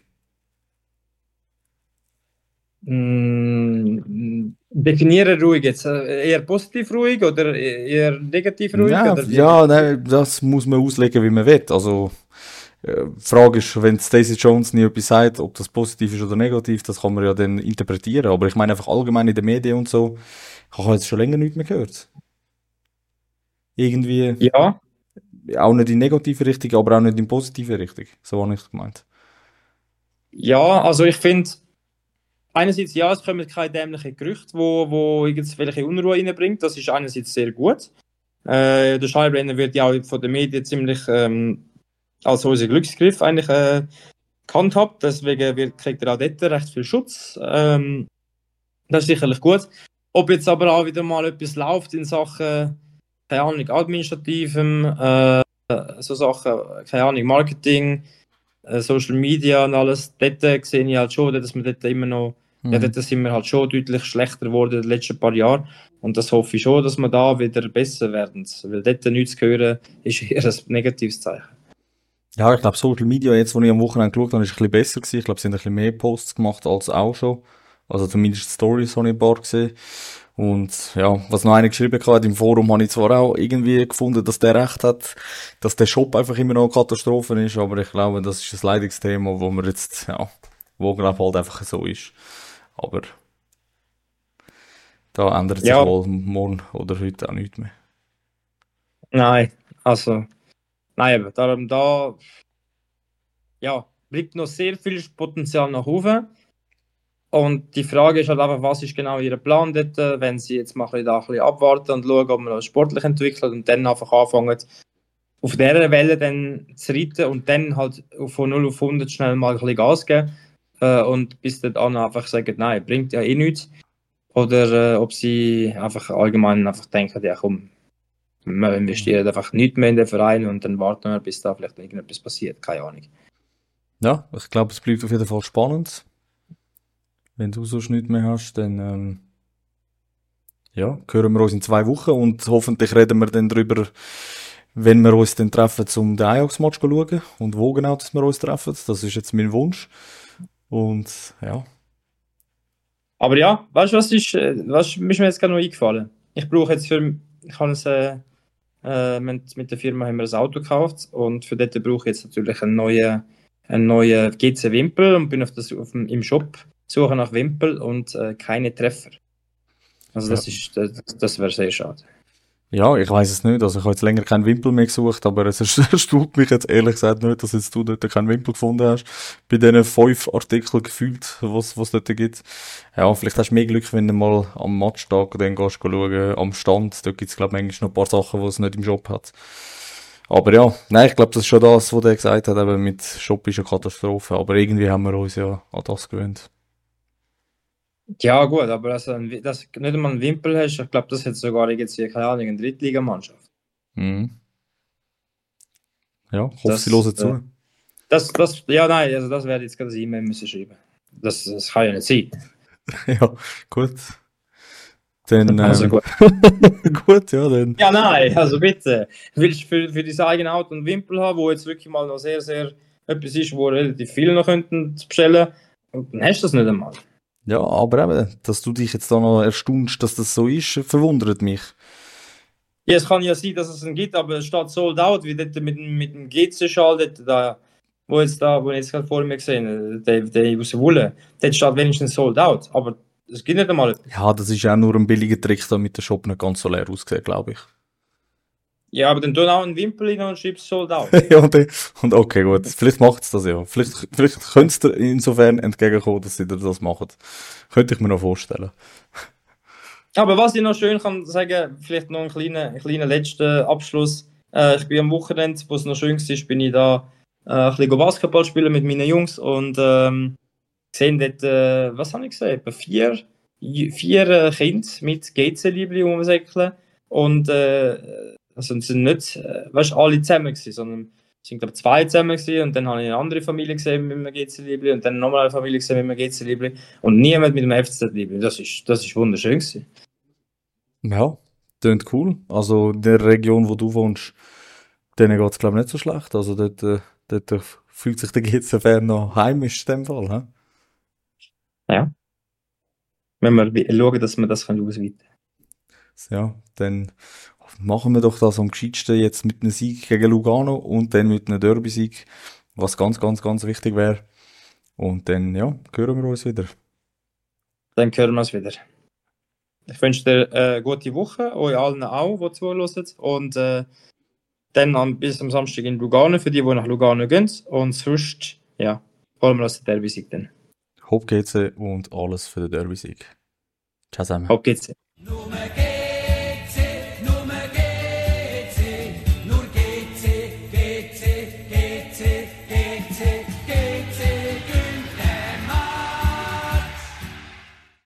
S1: Mm, definiere ruhig jetzt. Eher positiv ruhig oder eher negativ ruhig?
S3: Ja,
S1: oder
S3: ja nein, das muss man auslegen, wie man will. Also, äh, die Frage ist, wenn Stacey Jones nie etwas sagt, ob das positiv ist oder negativ, das kann man ja dann interpretieren. Aber ich meine einfach allgemein in den Medien und so, ich habe jetzt schon länger nichts mehr gehört. Irgendwie.
S1: Ja.
S3: auch nicht in negative Richtung, aber auch nicht in positive Richtung. So habe ich es gemeint.
S1: Ja, also ich finde, einerseits ja, es kommen keine dämlichen Gerüchte, wo, wo irgendwelche Unruhe reinbringt. Das ist einerseits sehr gut. Äh, der Schallbrenner wird ja auch von den Medien ziemlich ähm, als unser Glücksgriff eigentlich äh, gehandhabt. Deswegen wird, kriegt er auch dort recht viel Schutz. Ähm, das ist sicherlich gut. Ob jetzt aber auch wieder mal etwas läuft in Sachen, keine Ahnung, administrativem, äh, so Sachen, keine Ahnung, Marketing, äh, Social Media und alles, dort äh, sehe ich halt schon, dass wir dort immer noch,
S3: Mhm.
S1: ja, dort sind wir halt schon deutlich schlechter geworden in den letzten paar Jahren. Und das hoffe ich schon, dass wir da wieder besser werden. Weil dort nichts zu hören, ist eher ein negatives Zeichen.
S3: Ja, ich glaube, Social Media, jetzt, wo ich am Wochenende geschaut habe, ist ein bisschen besser gewesen. Ich glaube, sie haben ein bisschen mehr Posts gemacht als auch schon. Also zumindest Stories habe ich ein paar gesehen. Und ja, was noch einer geschrieben hat im Forum, habe ich zwar auch irgendwie gefunden, dass der recht hat, dass der Shop einfach immer noch eine Katastrophe ist, aber ich glaube, das ist ein Leidungsthema, wo man jetzt, ja, wo glaube halt einfach so ist. Aber da ändert sich
S1: Ja,
S3: wohl morgen oder heute auch nichts mehr.
S1: nein, also, nein, eben, darum da, ja, bleibt noch sehr viel Potenzial nach oben. Und die Frage ist halt einfach, was ist genau ihr Plan dort, äh, wenn sie jetzt mal ein bisschen, da ein bisschen abwarten und schauen, ob man das sportlich entwickelt und dann einfach anfangen, auf dieser Welle dann zu reiten und dann halt von null auf hundert schnell mal ein bisschen Gas geben äh, und bis dann einfach sagen, nein, bringt ja eh nichts. Oder äh, ob sie einfach allgemein einfach denken, ja komm, wir investieren einfach nicht mehr in den Verein und dann warten wir, bis da vielleicht irgendetwas passiert, keine Ahnung.
S3: Ja, ich glaube, es bleibt auf jeden Fall spannend. Wenn du sonst nichts mehr hast, dann ähm, ja, hören wir uns in zwei Wochen und hoffentlich reden wir dann darüber, wenn wir uns dann treffen, um den Ajax-Match zu schauen und wo genau dass wir uns treffen. Das ist jetzt mein Wunsch. Und ja.
S1: Aber ja, weißt du, was ist, äh, was ist mir jetzt gerade noch eingefallen? Ich brauche jetzt für, ich habe es, äh, äh, mit, mit der Firma haben wir ein Auto gekauft und für das brauche ich jetzt natürlich einen neuen, einen neuen G C Wimpel und bin auf das, auf dem, im Shop, suche nach Wimpel und äh, keine Treffer. Also das
S3: Ja.
S1: ist, das, das wäre sehr schade.
S3: Ja, ich weiß es nicht. Also ich habe jetzt länger keinen Wimpel mehr gesucht, aber es erstaunt mich jetzt ehrlich gesagt nicht, dass jetzt du dort keinen Wimpel gefunden hast. Bei diesen fünf Artikeln gefühlt, was was dort gibt. Ja, vielleicht hast du mehr Glück, wenn du mal am Matchtag dann gehst schauen, am Stand. Dort gibt's, glaube ich, manchmal noch ein paar Sachen, die es nicht im Shop hat. Aber ja, nein, ich glaube, das ist schon das, was der gesagt hat, eben mit Shop ist eine Katastrophe. Aber irgendwie haben wir uns ja an das gewöhnt.
S1: Ja gut, aber dass du ein- dass du nicht einmal einen Wimpel hast, ich glaube, das hat sogar jetzt hier, keine Ahnung, eine Drittligamannschaft.
S3: Mhm. Ja, ich hoffe, sie
S1: Das,
S3: hören
S1: äh,
S3: zu.
S1: das, das, ja nein, also das werde ich jetzt gerade eine E-Mail müssen schreiben. Das, das kann ja nicht sein.
S3: Ja, gut. Dann,
S1: Also
S3: ähm,
S1: gut.
S3: gut, ja, dann.
S1: Ja, nein, also bitte. Willst du für, für dein eigenes Auto einen Wimpel haben, wo jetzt wirklich mal noch sehr, sehr etwas ist, wo relativ viele noch könnten bestellen, und dann hast du das nicht einmal.
S3: Ja, aber eben, dass du dich jetzt da noch erstaunst, dass das so ist, verwundert mich.
S1: Ja, es kann ja sein, dass es einen gibt, aber es steht sold out, wie dort mit, dem- mit dem G C-Schal, dort, da, wo jetzt da, wo ich jetzt gerade vor mir gesehen habe, der, der aus der Wolle, dort steht wenigstens sold out, aber es gibt nicht einmal etwas.
S3: Ja, das ist auch nur ein billiger Trick, damit der Shop nicht ganz so leer aussieht, glaube ich.
S1: Ja, aber dann tu auch einen Wimpel rein und schreibst sold out.
S3: Ja, und, und okay, gut. Vielleicht macht es das ja. Vielleicht, vielleicht könnte es dir insofern entgegenkommen, dass sie dir das machen. Könnte ich mir noch vorstellen.
S1: Aber was ich noch schön kann sagen, vielleicht noch einen kleinen, einen kleinen letzten Abschluss. Äh, ich bin am Wochenende, wo es noch schön war, bin ich da äh, ein bisschen Basketball spielen mit meinen Jungs und ähm, gesehen dort, äh, was habe ich gesehen? Etwa vier, vier äh, Kinder mit G C-Liebli rumsäckeln. Und äh, also es sind nicht äh, weißt, alle zusammen gewesen, sondern es sind glaube ich zwei zusammen gewesen. Und dann habe ich eine andere Familie gesehen mit einem G C-Liebli und dann nochmal eine Familie gesehen mit einem G C-Liebli und niemand mit einem F C Z-Liebli. Das ist, das ist wunderschön gewesen.
S3: Ja, klingt cool. Also in der Region, wo du wohnst, denen geht es, glaube ich, nicht so schlecht. Also dort, äh, dort äh, fühlt sich der G C-Fan noch heimisch in dem Fall. He?
S1: Ja. Wenn wir wi- schauen, dass wir das können ausweiten können.
S3: Ja, dann machen wir doch das am gescheitsten jetzt mit einem Sieg gegen Lugano und dann mit einem Derby-Sieg, was ganz, ganz, ganz wichtig wäre. Und dann, ja, hören wir uns wieder.
S1: Dann hören wir es wieder. Ich wünsche dir eine gute Woche, euch allen auch, die zuhören. Und äh, dann am, bis am Samstag in Lugano, für die, die nach Lugano gehen. Und sonst, ja, holen wir uns den Derby-Sieg dann.
S3: Hopp geht's und alles für den Derby-Sieg. Ciao zusammen.
S1: Hopp geht's.